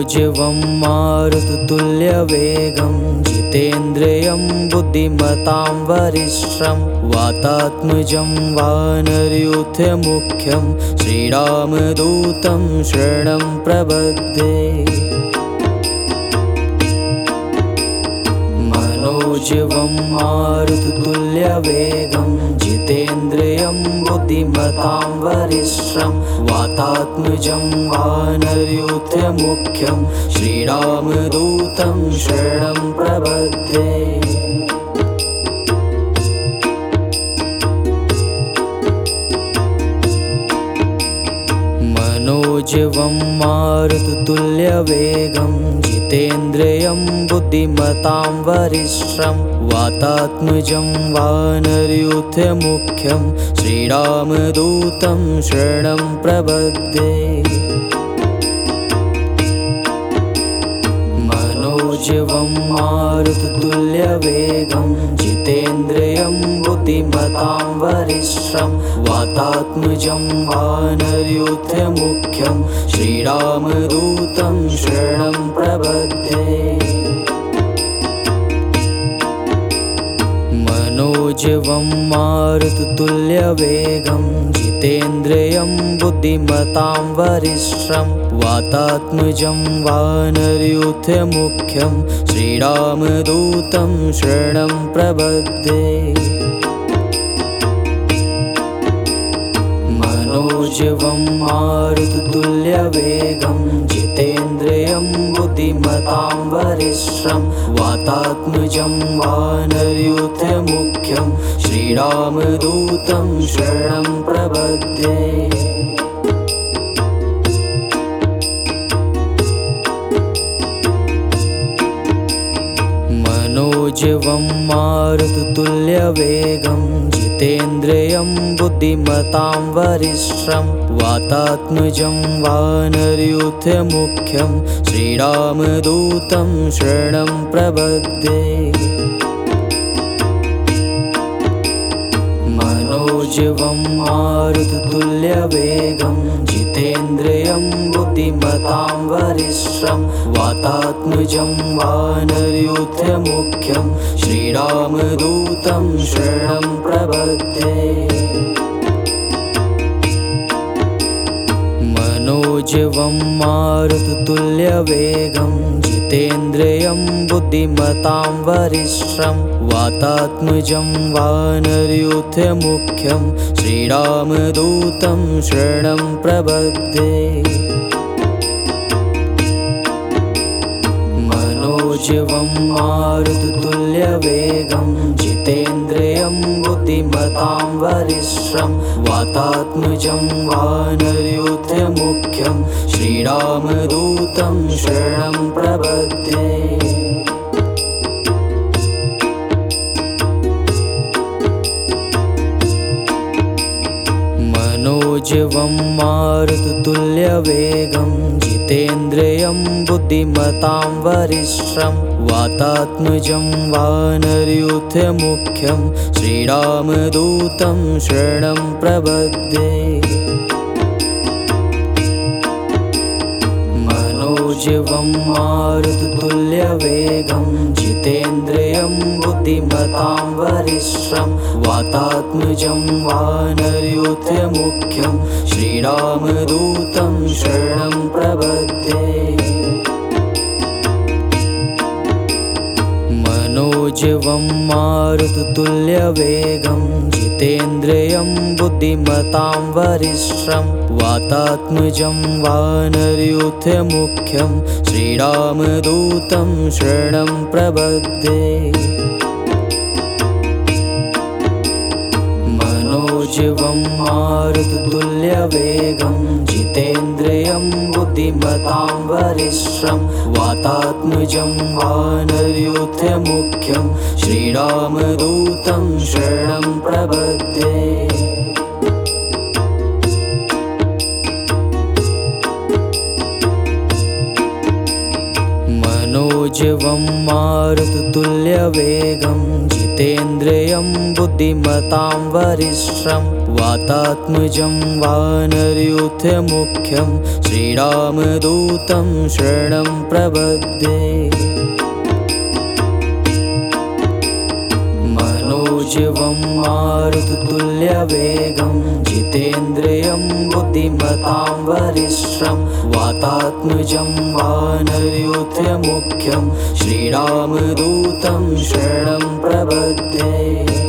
मनोजवं मारुततुल्यवेगं जितेन्द्रियं बुद्धिमतां वरिष्ठं वातात्मजं वानरयूथमुख्यं श्रीरामदूतं शरणं प्रपद्ये। मनोजवं मारुततुल्यवेगं जितेन्द्रियं बुद्धिमतां वरिष्ठं वातात्मजं वानरयूथमुख्यं श्रीरामदूतं शरणं प्रपद्ये। मनोजवं मारुततुल्यवेगं जितेन्द्रियं बुद्धिमतां वरिष्ठं वातात्मजं वानरयूथमुख्यं श्रीरामदूतं शरणं प्रपद्ये। मनोजवं मारुततुल्यवेगं जितेन्द्रियं बुद्धिमतां वरिष्ठं वातात्मजं वानरयूथमुख्यं श्रीरामदूतं शरणं प्रपद्ये। मनोजवं मारुततुल्यवेगं जितेन्द्रियं बुद्धिमतां वरिष्ठं वातात्मजं वानरयूथमुख्यं श्रीरामदूतं शरणं प्रपद्ये। मनोजवं मारुततुल्यवेगं जितेन्द्रियं बुद्धिमतां वरिष्ठं वातात्मजं वानरयूथमुख्यं श्रीरामदूतं शरणं प्रपद्ये। मनोजवं मारुततुल्यवेगं जितेन्द्रियं बुद्धिमतां वरिष्ठं वातात्मजं वानरयूथमुख्यं श्रीरामदूतं शरणं प्रपद्ये। मनोजवं मारुततुल्यवेगं जितेन्द्रियं बुद्धिमतां वरिष्ठं वातात्मजं वानरयूथमुख्यं श्रीरामदूतं शरणं प्रपद्ये। मनोजवं मारुततुल्यवेगं जितेन्द्रियं बुद्धिमतां वरिष्ठं वातात्मजं वानरयूथमुख्यं श्रीरामदूतं शरणं प्रपद्ये। मनोजवं मारुततुल्यवेगं जितेन्द्रियं बुद्धिमतां वरिष्ठं वातात्मजं वानरयूथमुख्यं श्रीरामदूतं शरणं प्रपद्ये। मनोजवं मारुततुल्यवेगं जितेन्द्रियं बुद्धिमतां वरिष्ठं वातात्मजं वानरयूथमुख्यं श्रीरामदूतं शरणं प्रपद्ये। मनोजवं मारुततुल्यवेगं जितेन्द्रियं बुद्धिमतां वरिष्ठं वातात्मजं वानरयूथमुख्यं श्रीरामदूतं शरणं प्रपद्ये। मनोजवं मारुततुल्यवेगं जितेन्द्रियं बुद्धिमतां वरिष्ठं वातात्मजं वानरयूथमुख्यं श्रीरामदूतं शरणं प्रपद्ये। मनोजवं मारुततुल्यवेगं जितेन्द्रियं बुद्धिमतां वरिष्ठं वातात्मजं वानरयूथमुख्यं श्रीरामदूतं शरणं प्रपद्ये। मनोजवं मारुततुल्यवेगं जितेन्द्रियं बुद्धिमतां वरिष्ठं वातात्मजं वानरयूथमुख्यं श्रीरामदूतं शरणं प्रपद्ये मनोजवं मारुततुल्यवेगं जितेन्द्रियं बुद्धिमतां वरिष्ठं वातात्मजं वानरयूथमुख्यं श्रीरामदूतं शरणं प्रपद्ये